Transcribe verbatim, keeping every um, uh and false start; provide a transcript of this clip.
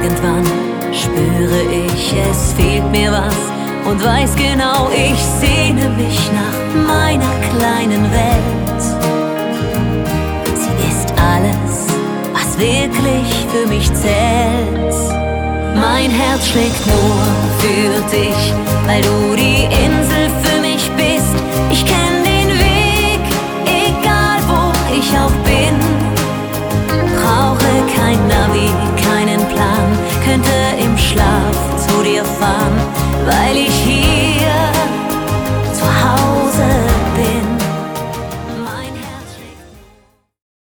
irgendwann spüre ich, es fehlt mir was und weiß genau, ich sehne mich nach meiner kleinen Welt. Sie ist alles, was wirklich für mich zählt. Mein Herz schlägt nur für dich, weil du die Insel für mich bist. Ich kenn den Weg, egal wo ich auch bin. Brauche kein Navi, keinen Plan, könnte im Schlaf zu dir fahren, weil ich